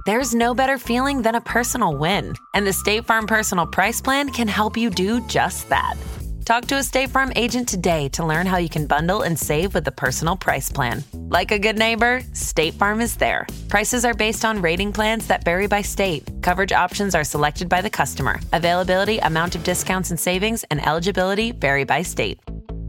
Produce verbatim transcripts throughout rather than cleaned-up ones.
There's no better feeling than a personal win, and the State Farm Personal Price Plan can help you do just that. Talk to a State Farm agent today to learn how you can bundle and save with the Personal Price Plan. Like a good neighbor, State Farm is there. Prices are based on rating plans that vary by state. Coverage options are selected by the customer. Availability, amount of discounts and savings, and eligibility vary by state.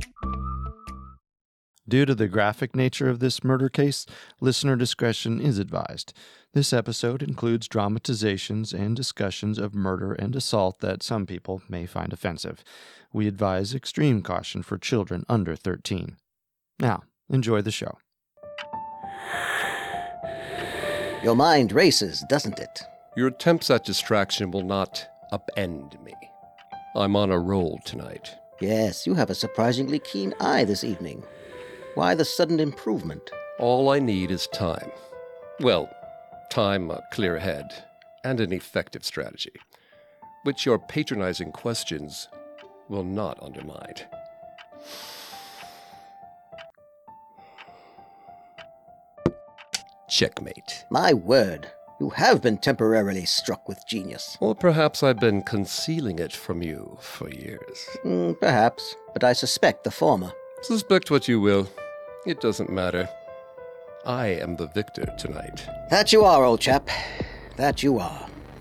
Due to the graphic nature of this murder case, listener discretion is advised. This episode includes dramatizations and discussions of murder and assault that some people may find offensive. We advise extreme caution for children under thirteen. Now, enjoy the show. Your mind races, doesn't it? Your attempts at distraction will not upend me. I'm on a roll tonight. Yes, you have a surprisingly keen eye this evening. Why the sudden improvement? All I need is time. Well, time, a clear head, and an effective strategy, which your patronizing questions will not undermine. Checkmate. My word, you have been temporarily struck with genius. Or perhaps I've been concealing it from you for years. Mm, perhaps, but I suspect the former. Suspect what you will. It doesn't matter. I am the victor tonight. That you are, old chap. That you are.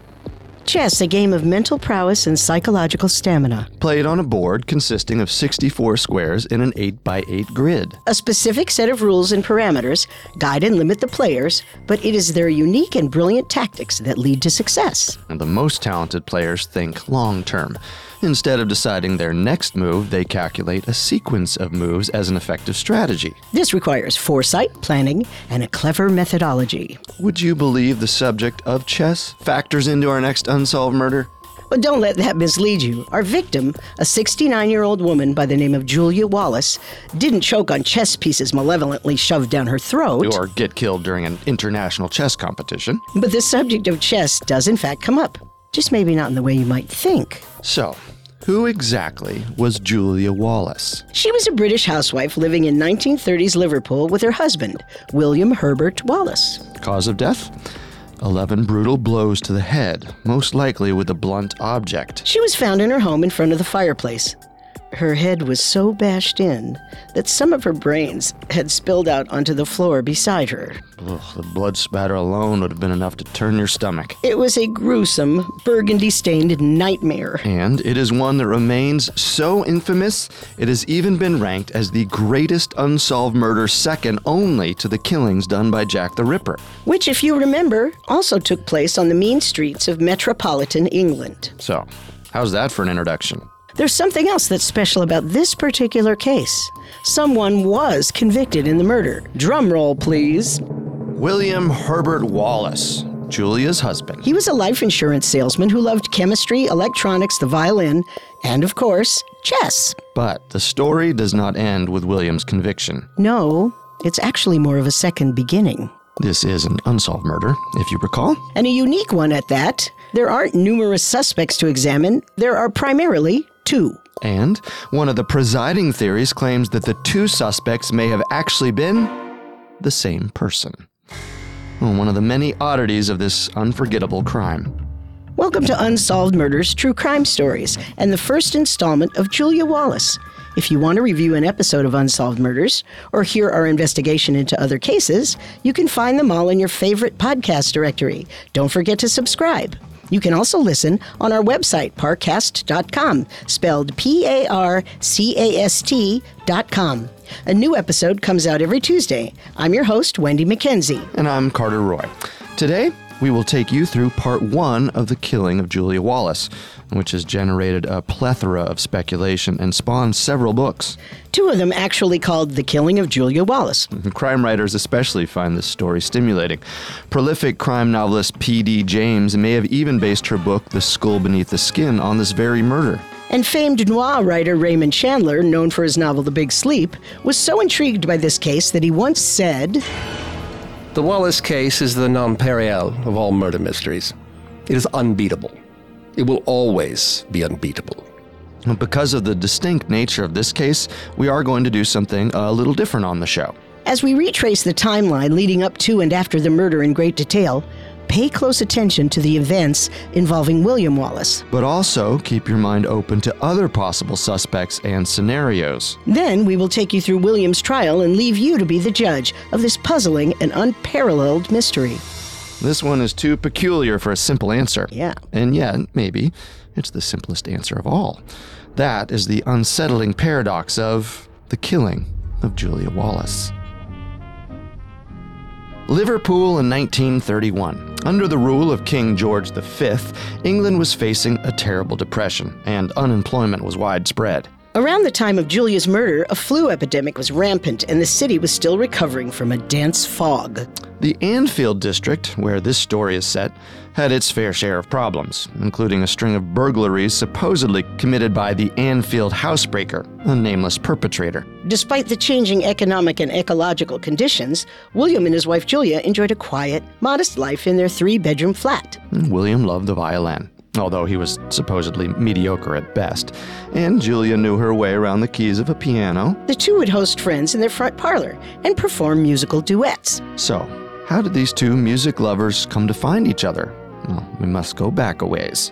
Chess, a game of mental prowess and psychological stamina. Played on a board consisting of sixty-four squares in an eight by eight grid. A specific set of rules and parameters guide and limit the players, but it is their unique and brilliant tactics that lead to success. And the most talented players think long-term. Instead of deciding their next move, they calculate a sequence of moves as an effective strategy. This requires foresight, planning, and a clever methodology. Would you believe the subject of chess factors into our next unsolved murder? But don't let that mislead you. Our victim, a sixty-nine-year-old woman by the name of Julia Wallace, didn't choke on chess pieces malevolently shoved down her throat. Or get killed during an international chess competition. But the subject of chess does in fact come up. Just maybe not in the way you might think. So, who exactly was Julia Wallace? She was a British housewife living in nineteen thirties Liverpool with her husband, William Herbert Wallace. Cause of death? Eleven brutal blows to the head, most likely with a blunt object. She was found in her home in front of the fireplace. Her head was so bashed in that some of her brains had spilled out onto the floor beside her. Ugh, the blood spatter alone would have been enough to turn your stomach. It was a gruesome, burgundy-stained nightmare. And it is one that remains so infamous, it has even been ranked as the greatest unsolved murder, second only to the killings done by Jack the Ripper. Which, if you remember, also took place on the mean streets of metropolitan England. So, how's that for an introduction? There's something else that's special about this particular case. Someone was convicted in the murder. Drum roll, please. William Herbert Wallace, Julia's husband. He was a life insurance salesman who loved chemistry, electronics, the violin, and, of course, chess. But the story does not end with William's conviction. No, it's actually more of a second beginning. This is an unsolved murder, if you recall. And a unique one at that. There aren't numerous suspects to examine. There are primarily two. And one of the presiding theories claims that the two suspects may have actually been the same person. Well, one of the many oddities of this unforgettable crime. Welcome to Unsolved Murders True Crime Stories and the first installment of Julia Wallace. If you want to review an episode of Unsolved Murders or hear our investigation into other cases, you can find them all in your favorite podcast directory. Don't forget to subscribe. You can also listen on our website, parcast dot com, spelled P A R C A S T dot com. A new episode comes out every Tuesday. I'm your host, Wendy McKenzie. And I'm Carter Roy. Today, we will take you through part one of the killing of Julia Wallace, which has generated a plethora of speculation and spawned several books. Two of them actually called The Killing of Julia Wallace. Crime writers especially find this story stimulating. Prolific crime novelist P D James may have even based her book, The Skull Beneath the Skin, on this very murder. And famed noir writer Raymond Chandler, known for his novel The Big Sleep, was so intrigued by this case that he once said, The Wallace case is the nonpareil of all murder mysteries. It is unbeatable. It will always be unbeatable. Because of the distinct nature of this case, we are going to do something a little different on the show. As we retrace the timeline leading up to and after the murder in great detail, pay close attention to the events involving William Wallace. But also keep your mind open to other possible suspects and scenarios. Then we will take you through William's trial and leave you to be the judge of this puzzling and unparalleled mystery. This one is too peculiar for a simple answer. Yeah. And yet, maybe, it's the simplest answer of all. That is the unsettling paradox of the killing of Julia Wallace. Liverpool in nineteen thirty-one. Under the rule of King George the Fifth, England was facing a terrible depression, and unemployment was widespread. Around the time of Julia's murder, a flu epidemic was rampant, and the city was still recovering from a dense fog. The Anfield district, where this story is set, had its fair share of problems, including a string of burglaries supposedly committed by the Anfield housebreaker, a nameless perpetrator. Despite the changing economic and ecological conditions, William and his wife Julia enjoyed a quiet, modest life in their three-bedroom flat. William loved the violin, although he was supposedly mediocre at best, and Julia knew her way around the keys of a piano. The two would host friends in their front parlor and perform musical duets. So, how did these two music lovers come to find each other? Well, we must go back a ways.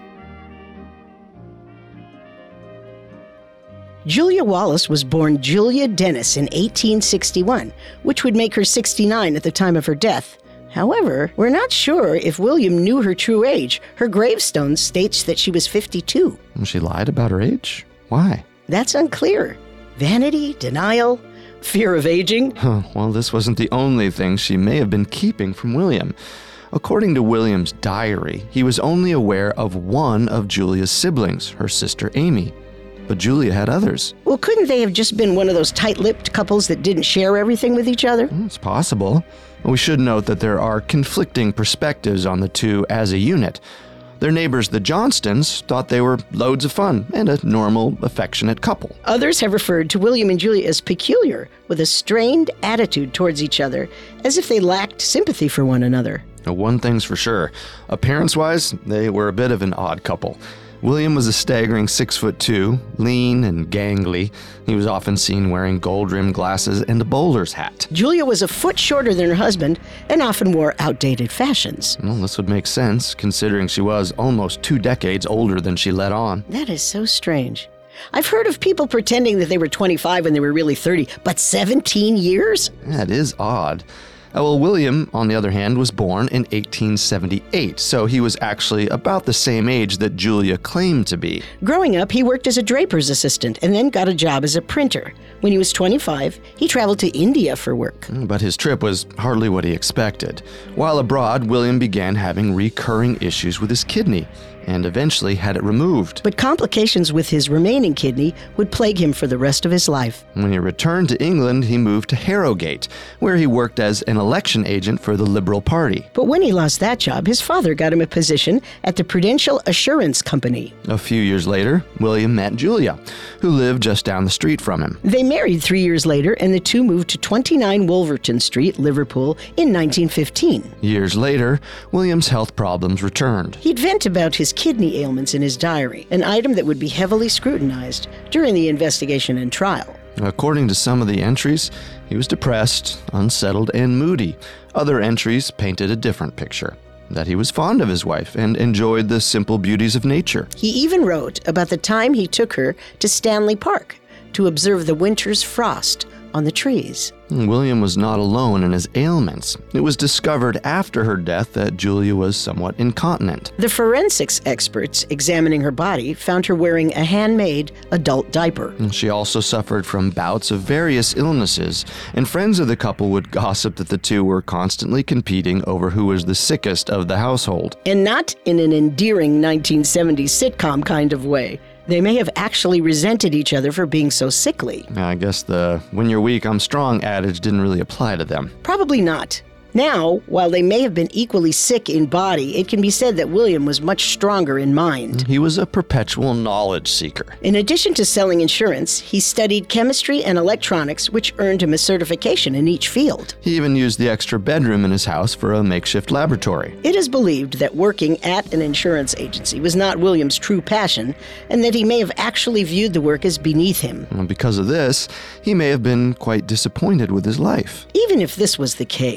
Julia Wallace was born Julia Dennis in eighteen sixty-one, which would make her sixty-nine at the time of her death. However, we're not sure if William knew her true age. Her gravestone states that she was fifty-two. She lied about her age? Why? That's unclear. Vanity, denial, fear of aging? Huh, well, this wasn't the only thing she may have been keeping from William. According to William's diary, he was only aware of one of Julia's siblings, her sister Amy. But Julia had others. Well, couldn't they have just been one of those tight-lipped couples that didn't share everything with each other? It's possible. We should note that there are conflicting perspectives on the two as a unit. Their neighbors, the Johnstons, thought they were loads of fun and a normal, affectionate couple. Others have referred to William and Julia as peculiar, with a strained attitude towards each other, as if they lacked sympathy for one another. Now, one thing's for sure. Appearance-wise, they were a bit of an odd couple. William was a staggering six foot two, lean and gangly. He was often seen wearing gold-rimmed glasses and a bowler's hat. Julia was a foot shorter than her husband and often wore outdated fashions. Well, this would make sense, considering she was almost two decades older than she let on. That is so strange. I've heard of people pretending that they were twenty-five when they were really thirty, but seventeen years? That is odd. Uh, well, William, on the other hand, was born in eighteen seventy-eight, so he was actually about the same age that Julia claimed to be. Growing up, he worked as a draper's assistant and then got a job as a printer. When he was twenty-five, he traveled to India for work. But his trip was hardly what he expected. While abroad, William began having recurring issues with his kidney, and eventually had it removed. But complications with his remaining kidney would plague him for the rest of his life. When he returned to England, he moved to Harrogate, where he worked as an election agent for the Liberal Party. But when he lost that job, his father got him a position at the Prudential Assurance Company. A few years later, William met Julia, who lived just down the street from him. They married three years later, and the two moved to twenty-nine Wolverton Street, Liverpool, in nineteen fifteen. Years later, William's health problems returned. He'd vent about his kidney ailments in his diary, an item that would be heavily scrutinized during the investigation and trial. According to some of the entries, he was depressed, unsettled, and moody. Other entries painted a different picture, that he was fond of his wife and enjoyed the simple beauties of nature. He even wrote about the time he took her to Stanley Park to observe the winter's frost on the trees. William was not alone in his ailments. It was discovered after her death that Julia was somewhat incontinent. The forensics experts examining her body found her wearing a handmade adult diaper. She also suffered from bouts of various illnesses, and friends of the couple would gossip that the two were constantly competing over who was the sickest of the household. And not in an endearing nineteen seventies sitcom kind of way. They may have actually resented each other for being so sickly. I guess the when you're weak, I'm strong adage didn't really apply to them. Probably not. Now, while they may have been equally sick in body, it can be said that William was much stronger in mind. He was a perpetual knowledge seeker. In addition to selling insurance, he studied chemistry and electronics, which earned him a certification in each field. He even used the extra bedroom in his house for a makeshift laboratory. It is believed that working at an insurance agency was not William's true passion, and that he may have actually viewed the work as beneath him. And because of this, he may have been quite disappointed with his life. Even if this was the case, he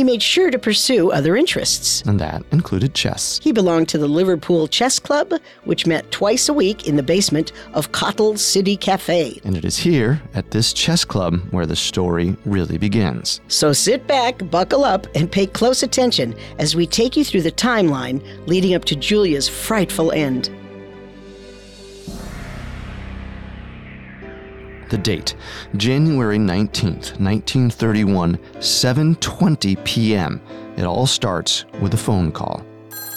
he made sure to pursue other interests. And that included chess. He belonged to the Liverpool Chess Club, which met twice a week in the basement of Cottle City Cafe. And it is here, at this chess club, where the story really begins. So sit back, buckle up, and pay close attention as we take you through the timeline leading up to Julia's frightful end. The date, January nineteenth, nineteen thirty-one, seven twenty p.m. It all starts with a phone call.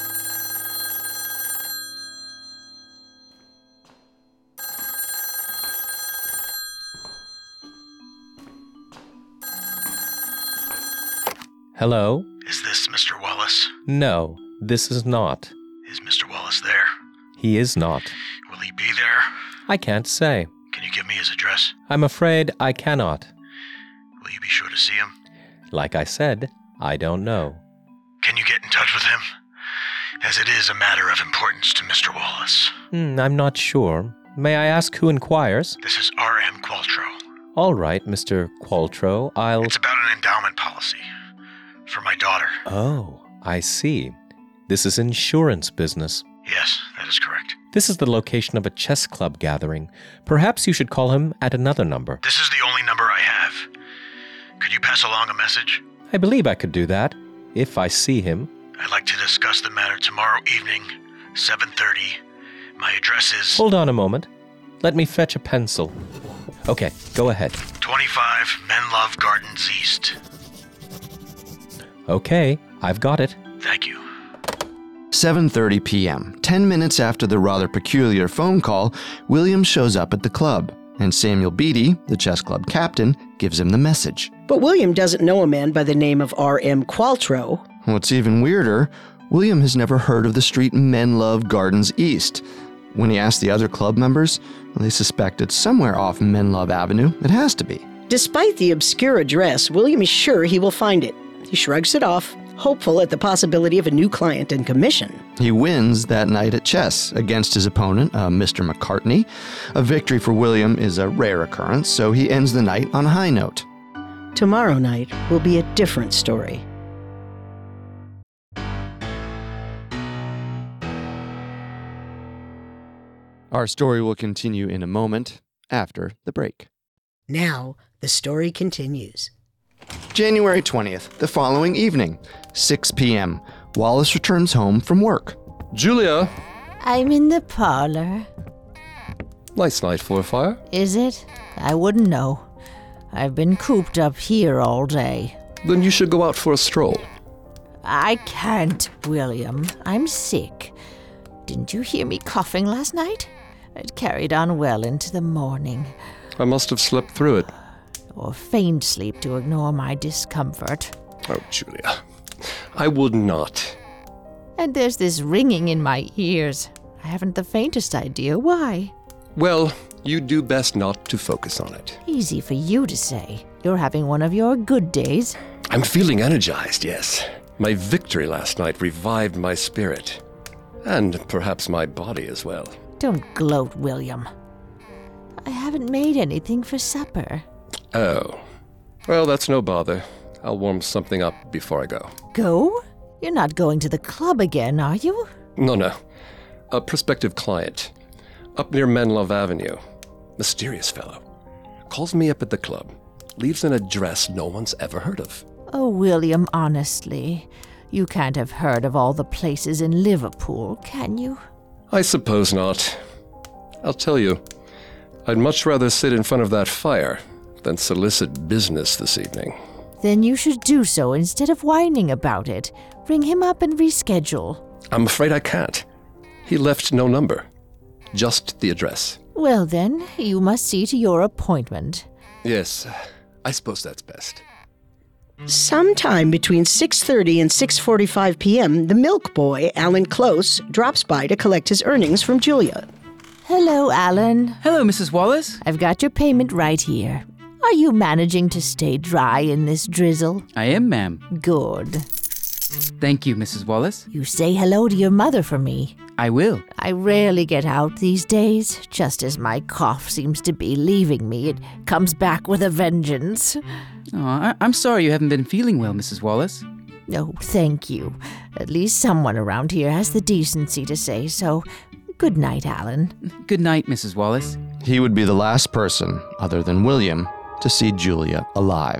Hello? Is this Mister Wallace? No, this is not. Is Mister Wallace there? He is not. Will he be there? I can't say. Can you give me his address? I'm afraid I cannot. Will you be sure to see him? Like I said, I don't know. Can you get in touch with him? As it is a matter of importance to Mister Wallace. Hmm, I'm not sure. May I ask who inquires? This is R M Qualtro. All right, Mister Qualtro, I'll... It's about an endowment policy. For my daughter. Oh, I see. This is insurance business. Yes, that is correct. This is the location of a chess club gathering. Perhaps you should call him at another number. This is the only number I have. Could you pass along a message? I believe I could do that, if I see him. I'd like to discuss the matter tomorrow evening, seven thirty. My address is... Hold on a moment. Let me fetch a pencil. Okay, go ahead. twenty-five Menlove Gardens East. Okay, I've got it. Thank you. seven thirty p.m. Ten minutes after the rather peculiar phone call, William shows up at the club, and Samuel Beatty, the chess club captain, gives him the message. But William doesn't know a man by the name of R M Qualtro. What's even weirder, William has never heard of the street Menlove Gardens East. When he asked the other club members, they suspect it's somewhere off Menlove Avenue. It has to be. Despite the obscure address, William is sure he will find it. He shrugs it off, hopeful at the possibility of a new client and commission. He wins that night at chess against his opponent, uh, Mister McCartney. A victory for William is a rare occurrence, so he ends the night on a high note. Tomorrow night will be a different story. Our story will continue in a moment after the break. Now, the story continues. January twentieth, the following evening, six p.m. Wallace returns home from work. Julia! I'm in the parlor. Nice night for a fire. Is it? I wouldn't know. I've been cooped up here all day. Then you should go out for a stroll. I can't, William. I'm sick. Didn't you hear me coughing last night? It carried on well into the morning. I must have slept through it. Or feigned sleep to ignore my discomfort. Oh, Julia. I would not. And there's this ringing in my ears. I haven't the faintest idea why. Well, you do best not to focus on it. Easy for you to say. You're having one of your good days. I'm feeling energized, yes. My victory last night revived my spirit. And perhaps my body as well. Don't gloat, William. I haven't made anything for supper. Oh. Well, that's no bother. I'll warm something up before I go. Go? You're not going to the club again, are you? No, no. A prospective client. Up near Menlove Avenue. Mysterious fellow. Calls me up at the club. Leaves an address no one's ever heard of. Oh, William, honestly. You can't have heard of all the places in Liverpool, can you? I suppose not. I'll tell you, I'd much rather sit in front of that fire than solicit business this evening. Then you should do so instead of whining about it. Ring him up and reschedule. I'm afraid I can't. He left no number. Just the address. Well then, you must see to your appointment. Yes, I suppose that's best. Sometime between six thirty and six forty-five p.m., the milk boy, Alan Close, drops by to collect his earnings from Julia. Hello, Alan. Hello, Missus Wallace. I've got your payment right here. Are you managing to stay dry in this drizzle? I am, ma'am. Good. Thank you, Missus Wallace. You say hello to your mother for me. I will. I rarely get out these days. Just as my cough seems to be leaving me, it comes back with a vengeance. Oh, I- I'm sorry you haven't been feeling well, Missus Wallace. No, thank you. At least someone around here has the decency to say so. Good night, Alan. Good night, Missus Wallace. He would be the last person, other than William, to see Julia alive.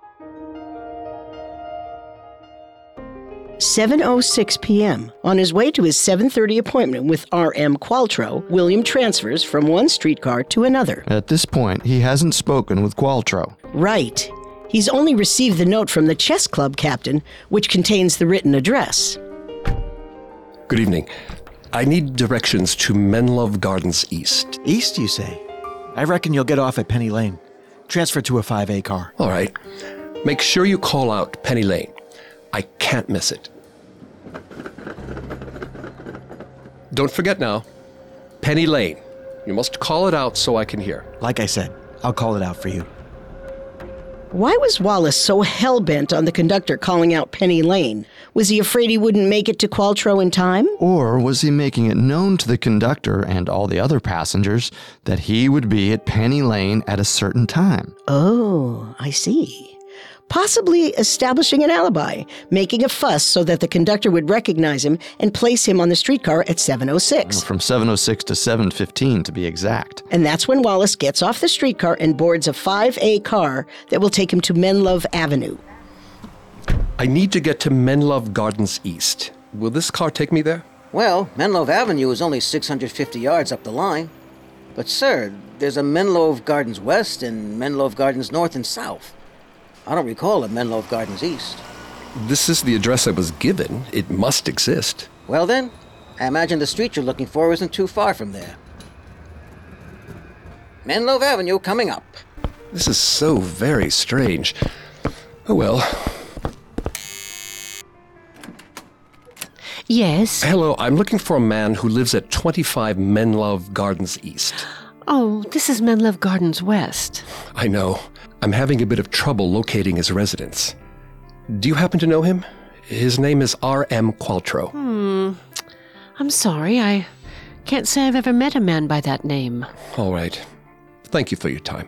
seven oh six p.m. On his way to his seven thirty appointment with R M Qualtrough, William transfers from one streetcar to another. At this point, he hasn't spoken with Qualtrough. Right. He's only received the note from the chess club captain, which contains the written address. Good evening. I need directions to Menlove Gardens East. East, you say? I reckon you'll get off at Penny Lane. Transfer to a five A car. All right. Make sure you call out Penny Lane. I can't miss it. Don't forget now, Penny Lane. You must call it out so I can hear. Like I said, I'll call it out for you. Why was Wallace so hell-bent on the conductor calling out Penny Lane? Was he afraid he wouldn't make it to Qualtrough in time? Or was he making it known to the conductor and all the other passengers that he would be at Penny Lane at a certain time? Oh, I see. Possibly establishing an alibi, making a fuss so that the conductor would recognize him and place him on the streetcar at seven oh six. From seven oh six to seven fifteen, to be exact. And that's when Wallace gets off the streetcar and boards a five A car that will take him to Menlove Avenue. I need to get to Menlove Gardens East. Will this car take me there? Well, Menlove Avenue is only six hundred fifty yards up the line. But, sir, there's a Menlove Gardens West and Menlove Gardens North and South. I don't recall a Menlove Gardens East. This is the address I was given. It must exist. Well then, I imagine the street you're looking for isn't too far from there. Menlove Avenue coming up. This is so very strange. Oh well. Yes? Hello, I'm looking for a man who lives at twenty-five Menlove Gardens East. Oh, this is Menlove Gardens West. I know. I'm having a bit of trouble locating his residence. Do you happen to know him? His name is R M Qualtrough. Hmm. I'm sorry, I can't say I've ever met a man by that name. All right. Thank you for your time.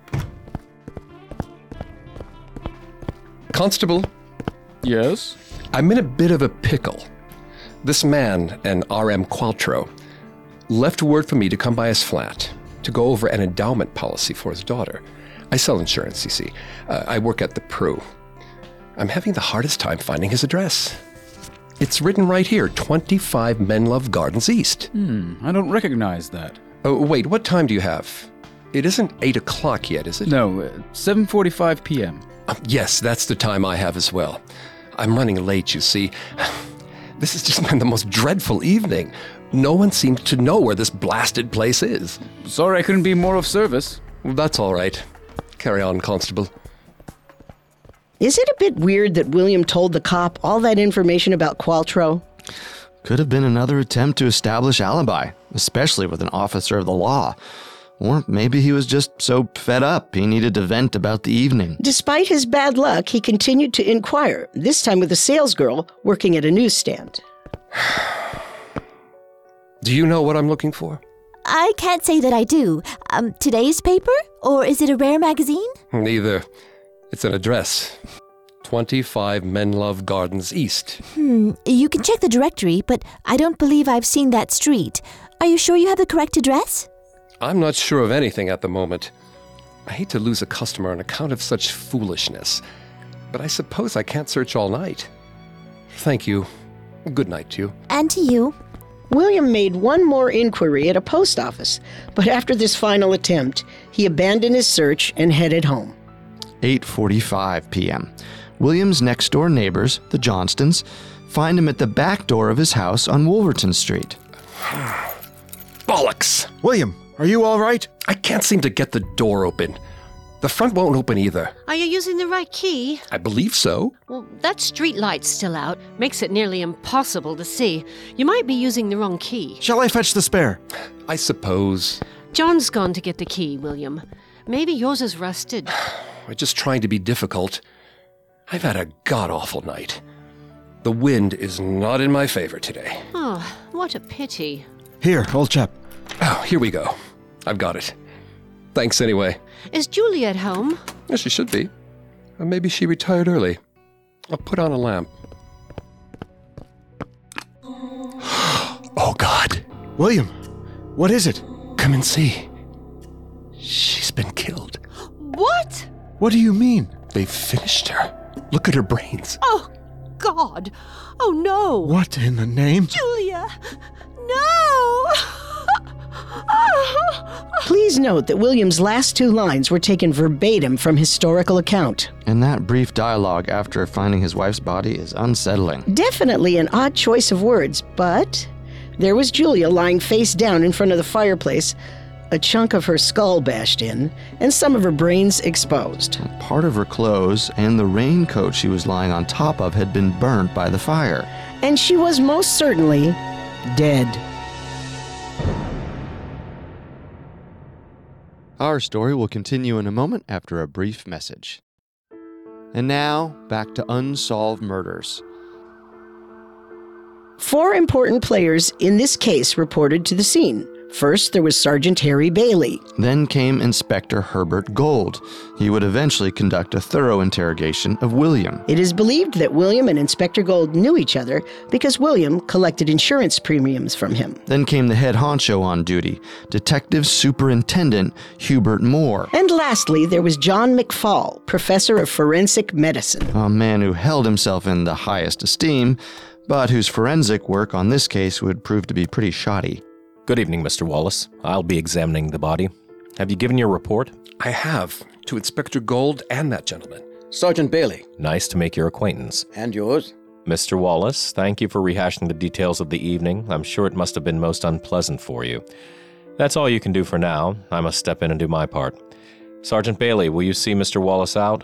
Constable? Yes? I'm in a bit of a pickle. This man, an R M Qualtrough, left word for me to come by his flat to go over an endowment policy for his daughter. I sell insurance, you see. Uh, I work at the Pru. I'm having the hardest time finding his address. It's written right here, twenty-five Menlove Gardens East. Hmm, I don't recognize that. Oh, wait, what time do you have? It isn't eight o'clock yet, is it? No, uh, seven forty-five p.m. Uh, yes, that's the time I have as well. I'm running late, you see. This has just been the most dreadful evening. No one seems to know where this blasted place is. Sorry I couldn't be more of service. Well, that's all right. Carry on, Constable. Is it a bit weird that William told the cop all that information about Qualtrough? Could have been another attempt to establish alibi, especially with an officer of the law. Or maybe he was just so fed up he needed to vent about the evening. Despite his bad luck, he continued to inquire, this time with a salesgirl working at a newsstand. Do you know what I'm looking for? I can't say that I do. Um, today's paper? Or is it a rare magazine? Neither. It's an address. twenty-five Menlove Gardens East. Hmm, you can check the directory, but I don't believe I've seen that street. Are you sure you have the correct address? I'm not sure of anything at the moment. I hate to lose a customer on account of such foolishness, but I suppose I can't search all night. Thank you. Good night to you. And to you. William made one more inquiry at a post office, but after this final attempt, he abandoned his search and headed home. eight forty-five p.m. William's next-door neighbors, the Johnstons, find him at the back door of his house on Wolverton Street. Bollocks! William, are you all right? I can't seem to get the door open. The front won't open either. Are you using the right key? I believe so. Well, that street light's still out. Makes it nearly impossible to see. You might be using the wrong key. Shall I fetch the spare? I suppose. John's gone to get the key, William. Maybe yours is rusted. I'm just trying to be difficult. I've had a god-awful night. The wind is not in my favor today. Oh, what a pity. Here, old chap. Oh, here we go. I've got it. Thanks anyway. Is Julie at home? Yes, she should be. Or maybe she retired early. I'll put on a lamp. Oh, God. William, what is it? Come and see. She's been killed. What? What do you mean? They've finished her. Look at her brains. Oh, God. Oh, no. What in the name? Julia. No. Please note that William's last two lines were taken verbatim from historical account. And that brief dialogue after finding his wife's body is unsettling. Definitely an odd choice of words, but there was Julia lying face down in front of the fireplace, a chunk of her skull bashed in, and some of her brains exposed. Part of her clothes and the raincoat she was lying on top of had been burnt by the fire. And she was most certainly dead. Our story will continue in a moment after a brief message. And now, back to Unsolved Murders. Four important players in this case reported to the scene. First, there was Sergeant Harry Bailey. Then came Inspector Herbert Gold. He would eventually conduct a thorough interrogation of William. It is believed that William and Inspector Gold knew each other because William collected insurance premiums from him. Then came the head honcho on duty, Detective Superintendent Hubert Moore. And lastly, there was John McFall, Professor of Forensic Medicine. A man who held himself in the highest esteem, but whose forensic work on this case would prove to be pretty shoddy. Good evening, Mister Wallace. I'll be examining the body. Have you given your report? I have, to Inspector Gold and that gentleman. Sergeant Bailey. Nice to make your acquaintance. And yours? Mister Wallace, thank you for rehashing the details of the evening. I'm sure it must have been most unpleasant for you. That's all you can do for now. I must step in and do my part. Sergeant Bailey, will you see Mister Wallace out?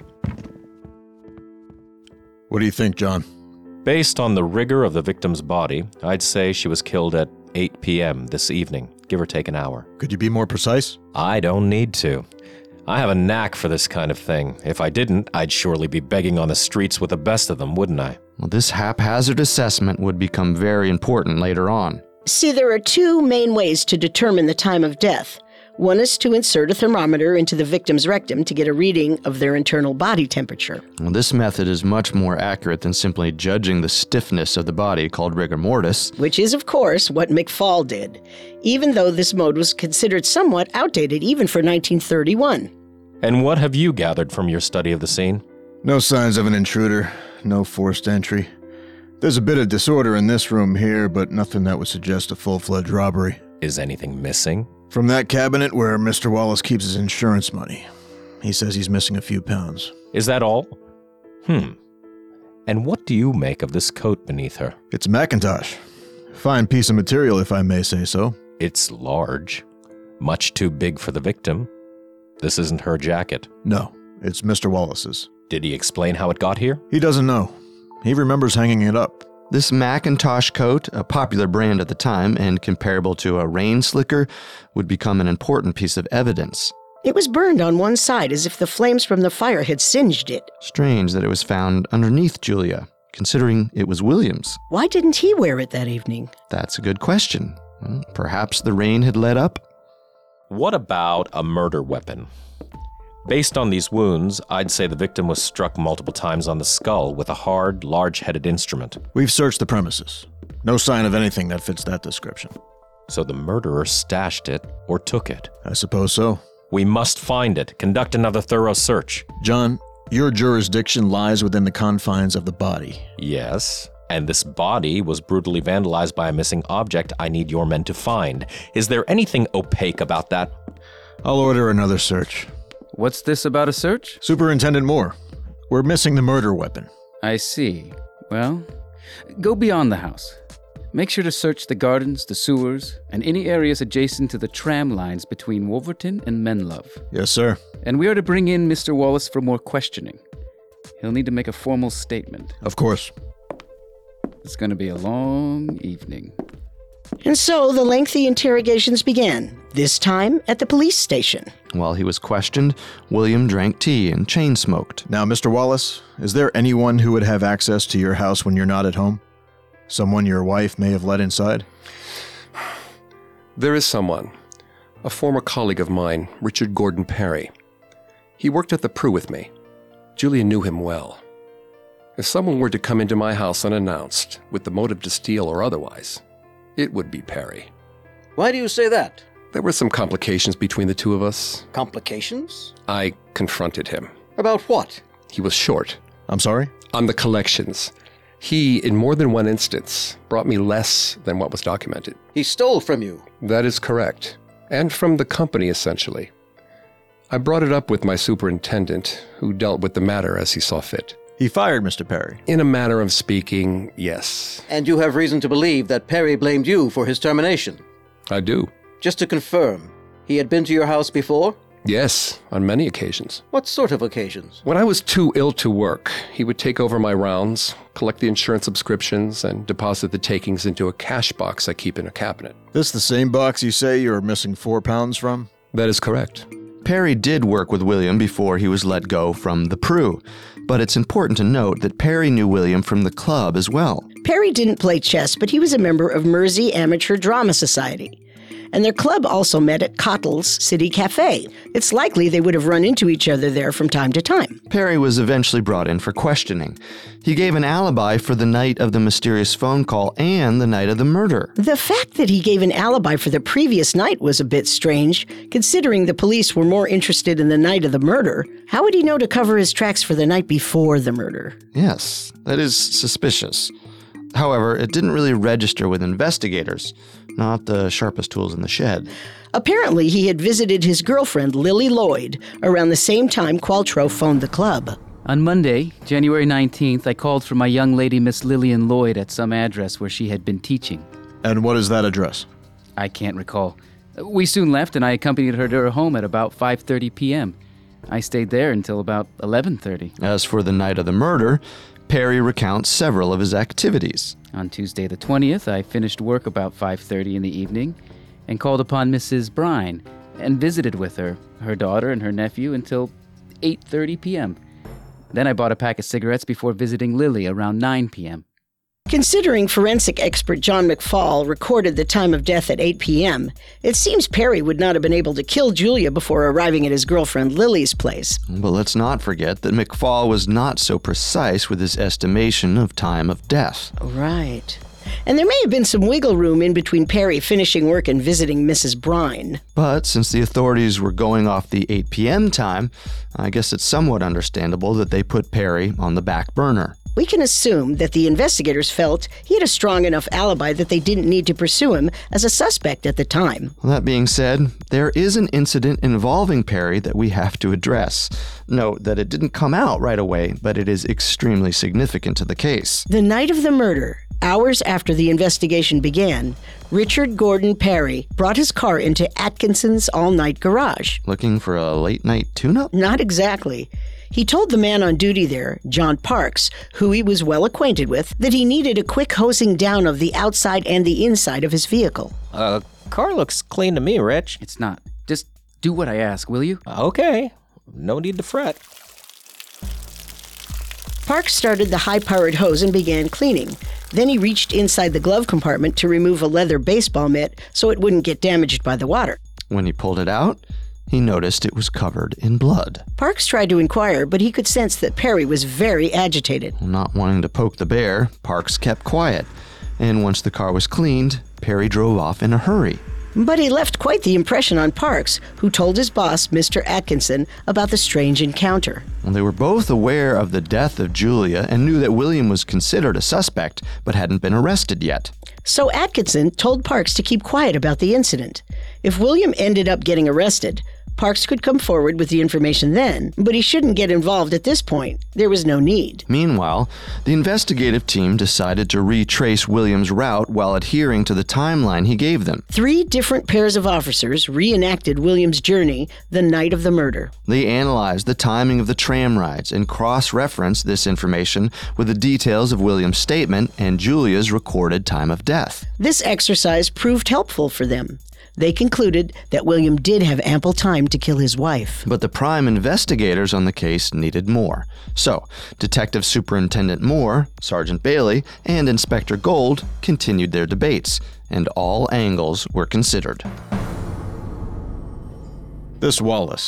What do you think, John? Based on the rigor of the victim's body, I'd say she was killed at eight p.m. this evening, give or take an hour. Could you be more precise? I don't need to. I have a knack for this kind of thing. If I didn't, I'd surely be begging on the streets with the best of them, wouldn't I? Well, this haphazard assessment would become very important later on. See, there are two main ways to determine the time of death. One is to insert a thermometer into the victim's rectum to get a reading of their internal body temperature. Well, this method is much more accurate than simply judging the stiffness of the body, called rigor mortis. Which is, of course, what McFall did, even though this mode was considered somewhat outdated even for nineteen thirty-one. And what have you gathered from your study of the scene? No signs of an intruder, no forced entry. There's a bit of disorder in this room here, but nothing that would suggest a full-fledged robbery. Is anything missing? From that cabinet where Mister Wallace keeps his insurance money. He says he's missing a few pounds. Is that all? Hmm. And what do you make of this coat beneath her? It's Macintosh. Fine piece of material, if I may say so. It's large. Much too big for the victim. This isn't her jacket. No, it's Mister Wallace's. Did he explain how it got here? He doesn't know. He remembers hanging it up. This Macintosh coat, a popular brand at the time and comparable to a rain slicker, would become an important piece of evidence. It was burned on one side as if the flames from the fire had singed it. Strange that it was found underneath Julia, considering it was William's. Why didn't he wear it that evening? That's a good question. Well, perhaps the rain had let up? What about a murder weapon? Based on these wounds, I'd say the victim was struck multiple times on the skull with a hard, large-headed instrument. We've searched the premises. No sign of anything that fits that description. So the murderer stashed it or took it? I suppose so. We must find it. Conduct another thorough search. John, your jurisdiction lies within the confines of the body. Yes, and this body was brutally vandalized by a missing object I need your men to find. Is there anything opaque about that? I'll order another search. What's this about a search? Superintendent Moore, we're missing the murder weapon. I see. Well, go beyond the house. Make sure to search the gardens, the sewers, and any areas adjacent to the tram lines between Wolverton and Menlove. Yes, sir. And we are to bring in Mister Wallace for more questioning. He'll need to make a formal statement. Of course. It's going to be a long evening. And so the lengthy interrogations began, this time at the police station. While he was questioned, William drank tea and chain smoked. Now, Mister Wallace, is there anyone who would have access to your house when you're not at home? Someone your wife may have let inside? There is someone. A former colleague of mine, Richard Gordon Perry. He worked at the Prue with me. Julia knew him well. If someone were to come into my house unannounced, with the motive to steal or otherwise, it would be Perry. Why do you say that? There were some complications between the two of us. Complications? I confronted him. About what? He was short. I'm sorry? On the collections. He, in more than one instance, brought me less than what was documented. He stole from you? That is correct. And from the company, essentially. I brought it up with my superintendent, who dealt with the matter as he saw fit. He fired Mister Perry? In a manner of speaking, yes. And you have reason to believe that Perry blamed you for his termination? I do. Just to confirm, he had been to your house before? Yes, on many occasions. What sort of occasions? When I was too ill to work, he would take over my rounds, collect the insurance subscriptions, and deposit the takings into a cash box I keep in a cabinet. This the same box you say you're missing four pounds from? That is correct. Perry did work with William before he was let go from the Prue, but it's important to note that Perry knew William from the club as well. Perry didn't play chess, but he was a member of Mersey Amateur Drama Society. And their club also met at Cottle's City Cafe. It's likely they would have run into each other there from time to time. Perry was eventually brought in for questioning. He gave an alibi for the night of the mysterious phone call and the night of the murder. The fact that he gave an alibi for the previous night was a bit strange, considering the police were more interested in the night of the murder. How would he know to cover his tracks for the night before the murder? Yes, that is suspicious. However, it didn't really register with investigators. Not the sharpest tools in the shed. Apparently, he had visited his girlfriend, Lily Lloyd, around the same time Qualtrough phoned the club. On Monday, January nineteenth, I called for my young lady, Miss Lillian Lloyd, at some address where she had been teaching. And what is that address? I can't recall. We soon left, and I accompanied her to her home at about five thirty p.m. I stayed there until about eleven thirty. As for the night of the murder, Perry recounts several of his activities. On Tuesday the twentieth, I finished work about five thirty in the evening and called upon Missus Brine and visited with her, her daughter, and her nephew until eight thirty p.m. Then I bought a pack of cigarettes before visiting Lily around nine p.m. Considering forensic expert John McFall recorded the time of death at eight p.m., it seems Perry would not have been able to kill Julia before arriving at his girlfriend Lily's place. But let's not forget that McFall was not so precise with his estimation of time of death. Right. And there may have been some wiggle room in between Perry finishing work and visiting Missus Brine. But since the authorities were going off the eight p.m. time, I guess it's somewhat understandable that they put Perry on the back burner. We can assume that the investigators felt he had a strong enough alibi that they didn't need to pursue him as a suspect at the time. That being said, there is an incident involving Perry that we have to address. Note that it didn't come out right away, but it is extremely significant to the case. The night of the murder, hours after the investigation began, Richard Gordon Perry brought his car into Atkinson's all-night garage. Looking for a late-night tune-up? Not exactly. He told the man on duty there, John Parks, who he was well acquainted with, that he needed a quick hosing down of the outside and the inside of his vehicle. Uh, car looks clean to me, Rich. It's not. Just do what I ask, will you? Okay. No need to fret. Parks started the high-powered hose and began cleaning. Then he reached inside the glove compartment to remove a leather baseball mitt so it wouldn't get damaged by the water. When he pulled it out, he noticed it was covered in blood. Parks tried to inquire, but he could sense that Perry was very agitated. Not wanting to poke the bear, Parks kept quiet. And once the car was cleaned, Perry drove off in a hurry. But he left quite the impression on Parks, who told his boss, Mister Atkinson, about the strange encounter. Well, they were both aware of the death of Julia and knew that William was considered a suspect, but hadn't been arrested yet. So Atkinson told Parks to keep quiet about the incident. If William ended up getting arrested, Parks could come forward with the information then, but he shouldn't get involved at this point. There was no need. Meanwhile, the investigative team decided to retrace William's route while adhering to the timeline he gave them. Three different pairs of officers reenacted William's journey the night of the murder. They analyzed the timing of the tram rides and cross-referenced this information with the details of William's statement and Julia's recorded time of death. This exercise proved helpful for them. They concluded that William did have ample time to kill his wife. But the prime investigators on the case needed more. So, Detective Superintendent Moore, Sergeant Bailey, and Inspector Gold continued their debates, and all angles were considered. This Wallace,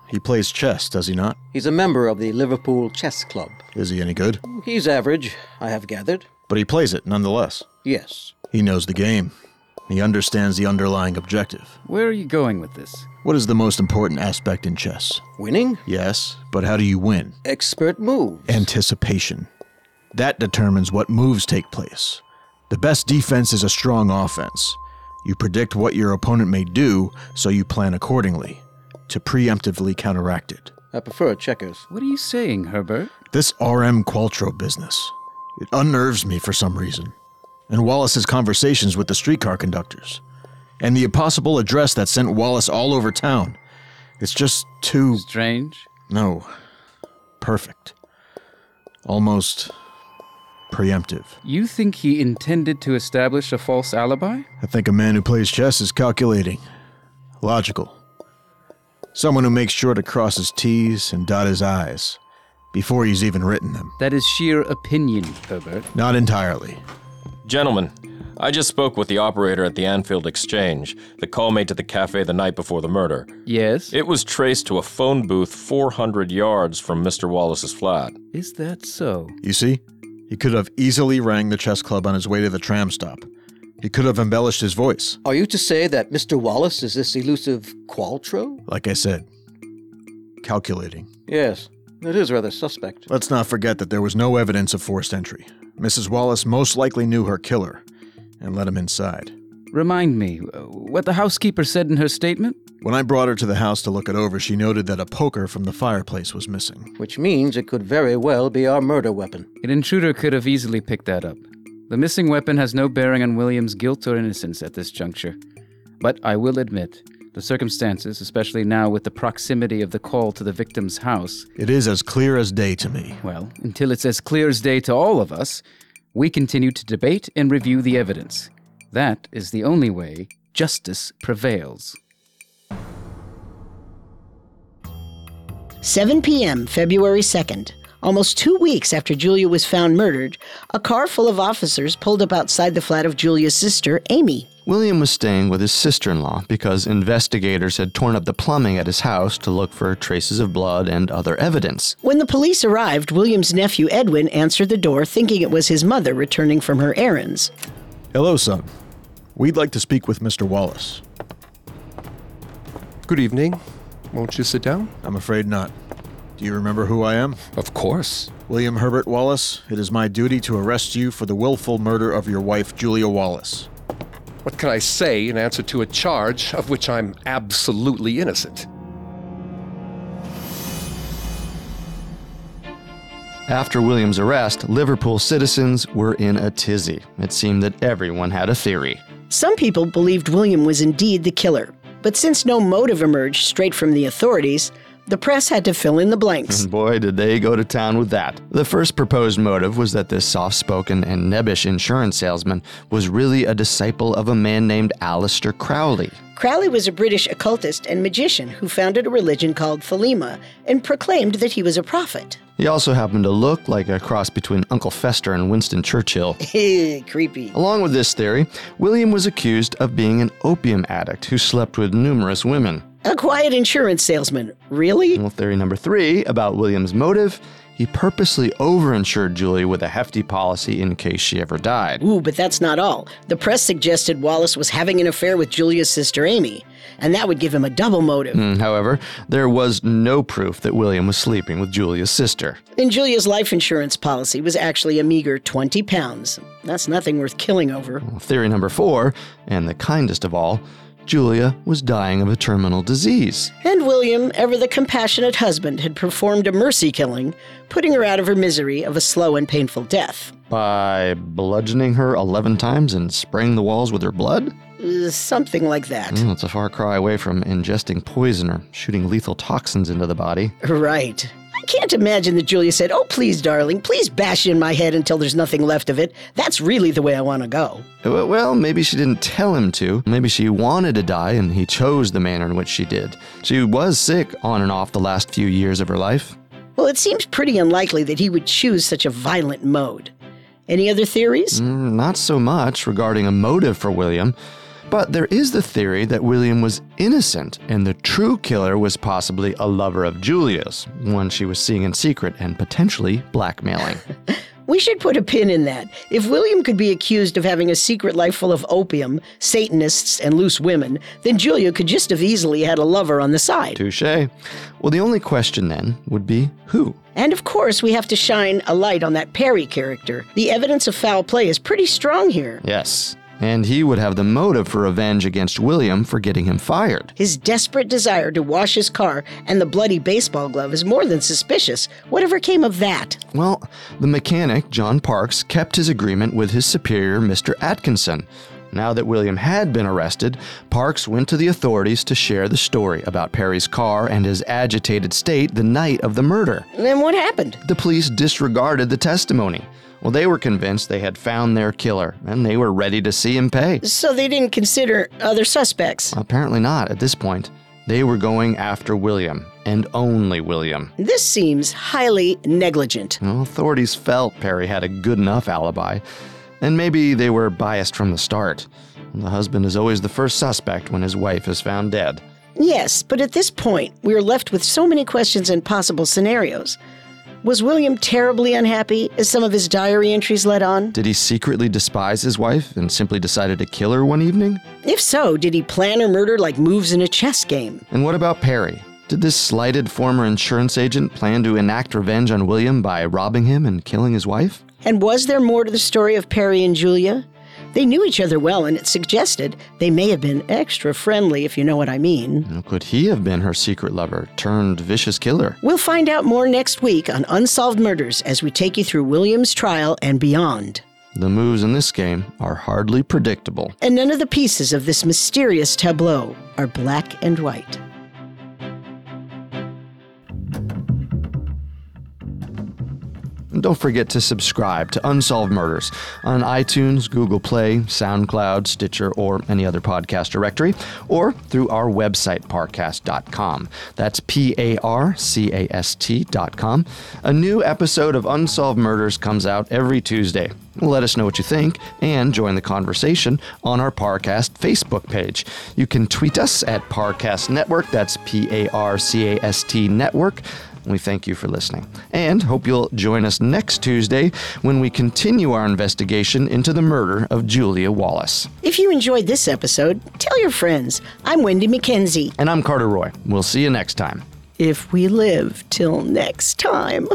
He plays chess, does he not? He's a member of the Liverpool Chess Club. Is he any good? He's average, I have gathered. But he plays it nonetheless. Yes. He knows the game. He understands the underlying objective. Where are you going with this? What is the most important aspect in chess? Winning? Yes, but how do you win? Expert moves. Anticipation. That determines what moves take place. The best defense is a strong offense. You predict what your opponent may do, so you plan accordingly, to preemptively counteract it. I prefer checkers. What are you saying, Herbert? This R M Qualtro business. It unnerves me for some reason. And Wallace's conversations with the streetcar conductors. And the impossible address that sent Wallace all over town. It's just too... Strange? No. Perfect. Almost... preemptive. You think he intended to establish a false alibi? I think a man who plays chess is calculating. Logical. Someone who makes sure to cross his T's and dot his I's before he's even written them. That is sheer opinion, Herbert. Not entirely. Gentlemen, I just spoke with the operator at the Anfield Exchange, the call made to the cafe the night before the murder. Yes? It was traced to a phone booth four hundred yards from Mister Wallace's flat. Is that so? You see? He could have easily rang the chess club on his way to the tram stop. He could have embellished his voice. Are you to say that Mister Wallace is this elusive Qualtro? Like I said, calculating. Yes, it is rather suspect. Let's not forget that there was no evidence of forced entry. Missus Wallace most likely knew her killer and let him inside. Remind me, uh, what the housekeeper said in her statement? When I brought her to the house to look it over, she noted that a poker from the fireplace was missing. Which means it could very well be our murder weapon. An intruder could have easily picked that up. The missing weapon has no bearing on William's guilt or innocence at this juncture. But I will admit, the circumstances, especially now with the proximity of the call to the victim's house... It is as clear as day to me. Well, until it's as clear as day to all of us, we continue to debate and review the evidence. That is the only way justice prevails. seven p.m., February second. Almost two weeks after Julia was found murdered, a car full of officers pulled up outside the flat of Julia's sister, Amy. William was staying with his sister-in-law because investigators had torn up the plumbing at his house to look for traces of blood and other evidence. When the police arrived, William's nephew Edwin answered the door thinking it was his mother returning from her errands. Hello, son. We'd like to speak with Mister Wallace. Good evening. Won't you sit down? I'm afraid not. Do you remember who I am? Of course. William Herbert Wallace, it is my duty to arrest you for the willful murder of your wife, Julia Wallace. What can I say in answer to a charge of which I'm absolutely innocent? After William's arrest, Liverpool citizens were in a tizzy. It seemed that everyone had a theory. Some people believed William was indeed the killer, but since no motive emerged straight from the authorities, the press had to fill in the blanks. And boy, did they go to town with that. The first proposed motive was that this soft-spoken and nebbish insurance salesman was really a disciple of a man named Aleister Crowley. Crowley was a British occultist and magician who founded a religion called Thelema and proclaimed that he was a prophet. He also happened to look like a cross between Uncle Fester and Winston Churchill. Creepy. Along with this theory, William was accused of being an opium addict who slept with numerous women. A quiet insurance salesman. Really? Well, theory number three about William's motive, he purposely overinsured Julia with a hefty policy in case she ever died. Ooh, but that's not all. The press suggested Wallace was having an affair with Julia's sister Amy, and that would give him a double motive. Mm, however, there was no proof that William was sleeping with Julia's sister. And Julia's life insurance policy was actually a meager twenty pounds. That's nothing worth killing over. Well, theory number four, and the kindest of all, Julia was dying of a terminal disease. And William, ever the compassionate husband, had performed a mercy killing, putting her out of her misery of a slow and painful death. By bludgeoning her eleven times and spraying the walls with her blood? Uh, something like that. Mm, it's a far cry away from ingesting poison or shooting lethal toxins into the body. Right. I can't imagine that Julia said, "Oh, please, darling, please bash in my head until there's nothing left of it. That's really the way I want to go." Well, maybe she didn't tell him to. Maybe she wanted to die and he chose the manner in which she did. She was sick on and off the last few years of her life. Well, it seems pretty unlikely that he would choose such a violent mode. Any other theories? Mm, not so much regarding a motive for William, But there is the theory that William was innocent and the true killer was possibly a lover of Julia's, one she was seeing in secret and potentially blackmailing. We should put a pin in that. If William could be accused of having a secret life full of opium, Satanists, and loose women, then Julia could just have easily had a lover on the side. Touché. Well, the only question then would be who? And of course, we have to shine a light on that Perry character. The evidence of foul play is pretty strong here. Yes. And he would have the motive for revenge against William for getting him fired. His desperate desire to wash his car and the bloody baseball glove is more than suspicious. Whatever came of that? Well, the mechanic, John Parks, kept his agreement with his superior, Mister Atkinson. Now that William had been arrested, Parks went to the authorities to share the story about Perry's car and his agitated state the night of the murder. Then what happened? The police disregarded the testimony. Well, they were convinced they had found their killer, and they were ready to see him pay. So they didn't consider other suspects? Apparently not at this point. They were going after William, and only William. This seems highly negligent. Well, authorities felt Perry had a good enough alibi, and maybe they were biased from the start. The husband is always the first suspect when his wife is found dead. Yes, but at this point, we are left with so many questions and possible scenarios. Was William terribly unhappy, as some of his diary entries let on? Did he secretly despise his wife and simply decided to kill her one evening? If so, did he plan her murder like moves in a chess game? And what about Perry? Did this slighted former insurance agent plan to enact revenge on William by robbing him and killing his wife? And was there more to the story of Perry and Julia? They knew each other well, and it suggested they may have been extra friendly, if you know what I mean. Could he have been her secret lover turned vicious killer? We'll find out more next week on Unsolved Murders as we take you through William's trial and beyond. The moves in this game are hardly predictable. And none of the pieces of this mysterious tableau are black and white. Don't forget to subscribe to Unsolved Murders on iTunes, Google Play, SoundCloud, Stitcher, or any other podcast directory, or through our website, parcast dot com. That's P A R C A S T dot com. A new episode of Unsolved Murders comes out every Tuesday. Let us know what you think and join the conversation on our Parcast Facebook page. You can tweet us at Parcast Network. That's P A R C A S T Network. We thank you for listening and hope you'll join us next Tuesday when we continue our investigation into the murder of Julia Wallace. If you enjoyed this episode, tell your friends. I'm Wendy McKenzie. And I'm Carter Roy. We'll see you next time. If we live till next time.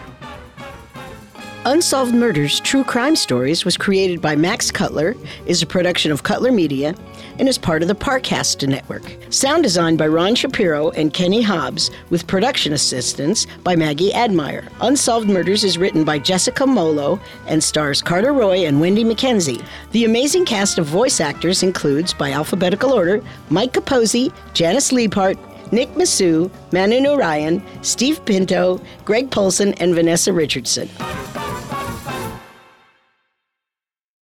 Unsolved Murders True Crime Stories was created by Max Cutler, is a production of Cutler Media, and is part of the Parcast Network. Sound design by Ron Shapiro and Kenny Hobbs, with production assistance by Maggie Admire. Unsolved Murders is written by Jessica Molo and stars Carter Roy and Wendy McKenzie. The amazing cast of voice actors includes, by alphabetical order, Mike Capozzi, Janice Liebhart, Nick Massou, Manu Narayan, Steve Pinto, Greg Polson, and Vanessa Richardson.